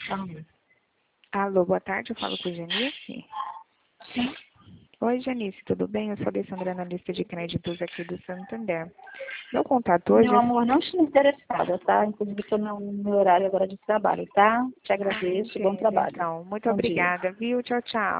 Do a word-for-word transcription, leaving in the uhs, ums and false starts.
Alô. Alô, boa tarde, eu falo com Janice. Sim. Oi, Janice, tudo bem? Eu sou a Alessandra, analista de créditos aqui do Santander. Meu contato hoje Meu é... amor, não estou interessada, tá? Inclusive, estou no meu horário agora de trabalho, tá? Te Ah, agradeço, bom entendo, trabalho. então. Muito Bom dia. obrigada, viu? Tchau, tchau.